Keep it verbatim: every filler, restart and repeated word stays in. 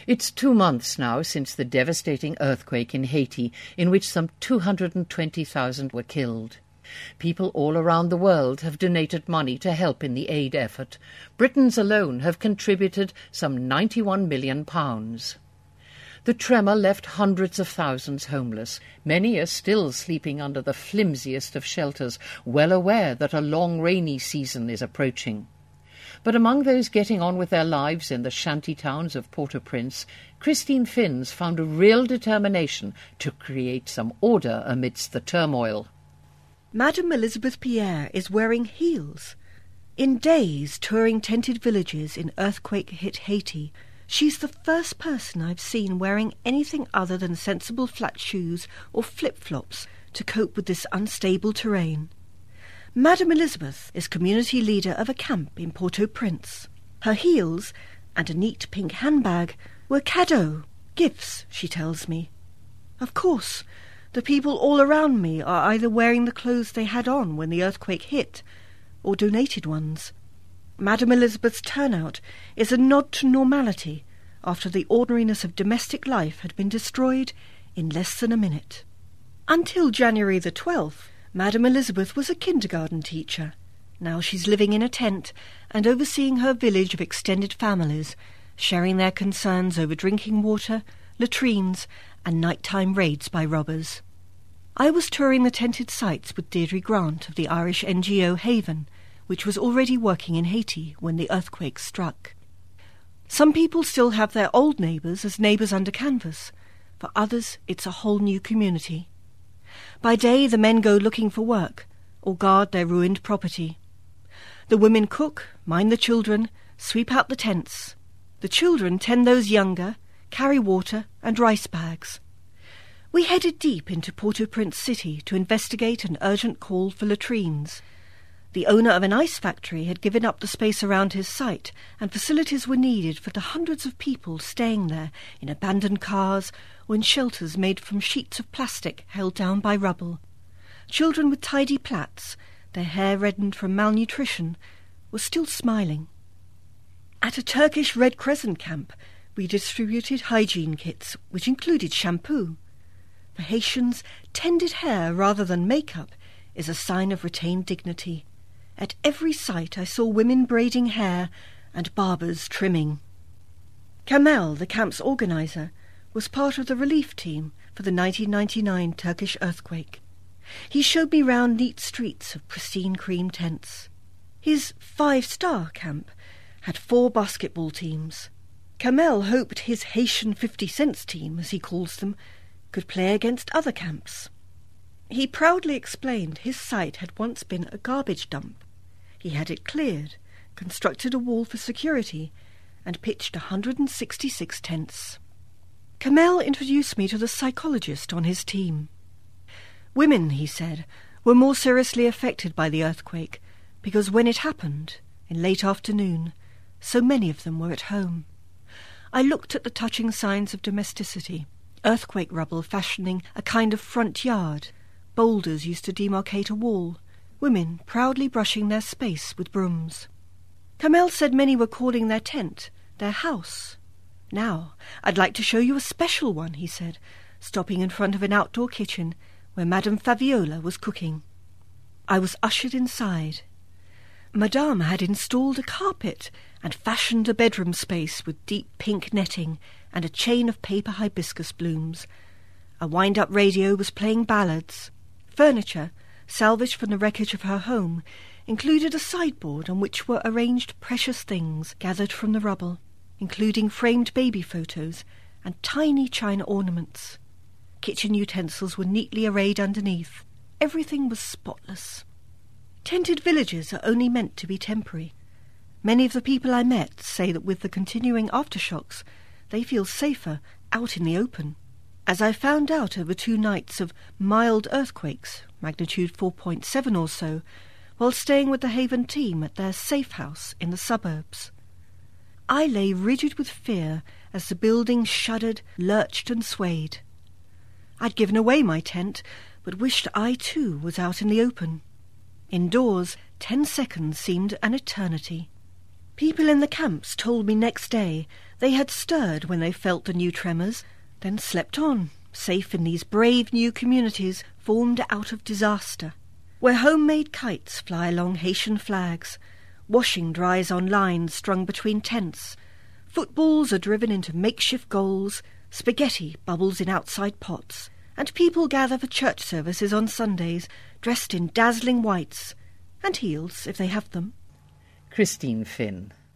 It's two months now since the devastating earthquake in Haiti, in which some two hundred twenty thousand were killed. People all around the world have donated money to help in the aid effort. Britons alone have contributed some ninety-one million pounds. The tremor left hundreds of thousands homeless. Many are still sleeping under the flimsiest of shelters, well aware that a long rainy season is approaching. But among those getting on with their lives in the shanty towns of Port-au-Prince, Christine Finns found a real determination to create some order amidst the turmoil. Madame Elizabeth Pierre is wearing heels. In days touring tented villages in earthquake-hit Haiti, she's the first person I've seen wearing anything other than sensible flat shoes or flip-flops to cope with this unstable terrain. Madame Elizabeth is community leader of a camp in Port-au-Prince. Her heels and a neat pink handbag were cadeaux, gifts, she tells me. Of course, the people all around me are either wearing the clothes they had on when the earthquake hit, or donated ones. Madame Elizabeth's turnout is a nod to normality after the ordinariness of domestic life had been destroyed in less than a minute. Until January the twelfth, Madame Elizabeth was a kindergarten teacher. Now she's living in a tent and overseeing her village of extended families, sharing their concerns over drinking water, latrines, and nighttime raids by robbers. I was touring the tented sites with Deirdre Grant of the Irish N G O Haven, which was already working in Haiti when the earthquake struck. Some people still have their old neighbours as neighbours under canvas. For others, it's a whole new community. By day, the men go looking for work or guard their ruined property. The women cook, mind the children, sweep out the tents. The children tend those younger, carry water and rice bags. We headed deep into Port-au-Prince city to investigate an urgent call for latrines. The owner of an ice factory had given up the space around his site, and facilities were needed for the hundreds of people staying there in abandoned cars or in shelters made from sheets of plastic held down by rubble. Children with tidy plaits, their hair reddened from malnutrition, were still smiling. At a Turkish Red Crescent camp, we distributed hygiene kits, which included shampoo. For Haitians, tended hair rather than makeup is a sign of retained dignity. At every site I saw women braiding hair and barbers trimming. Kamel, the camp's organizer, was part of the relief team for the nineteen ninety-nine Turkish earthquake. He showed me round neat streets of pristine cream tents. His five-star camp had four basketball teams. Kamel hoped his Haitian fifty cents team, as he calls them, could play against other camps. He proudly explained his site had once been a garbage dump. He had it cleared, constructed a wall for security, and pitched one hundred sixty-six tents. Kamel introduced me to the psychologist on his team. Women, he said, were more seriously affected by the earthquake because when it happened, in late afternoon, so many of them were at home. I looked at the touching signs of domesticity, earthquake rubble fashioning a kind of front yard, boulders used to demarcate a wall, women proudly brushing their space with brooms. Kamel said many were calling their tent their house. Now, I'd like to show you a special one, he said, stopping in front of an outdoor kitchen where Madame Fabiola was cooking. I was ushered inside. Madame had installed a carpet and fashioned a bedroom space with deep pink netting and a chain of paper hibiscus blooms. A wind-up radio was playing ballads. Furniture, salvaged from the wreckage of her home, included a sideboard on which were arranged precious things gathered from the rubble, including framed baby photos and tiny china ornaments. Kitchen utensils were neatly arrayed underneath. Everything was spotless. Tented villages are only meant to be temporary. Many of the people I met say that with the continuing aftershocks, they feel safer out in the open. As I found out over two nights of mild earthquakes, magnitude four point seven or so, while staying with the Haven team at their safe house in the suburbs. I lay rigid with fear as the building shuddered, lurched and swayed. I'd given away my tent, but wished I too was out in the open. Indoors, ten seconds seemed an eternity. People in the camps told me next day They had stirred when they felt the new tremors, then slept on, safe in these brave new communities formed out of disaster, where homemade kites fly along Haitian flags, washing dries on lines strung between tents, footballs are driven into makeshift goals, spaghetti bubbles in outside pots, and people gather for church services on Sundays dressed in dazzling whites, and heels if they have them. Christine Finn.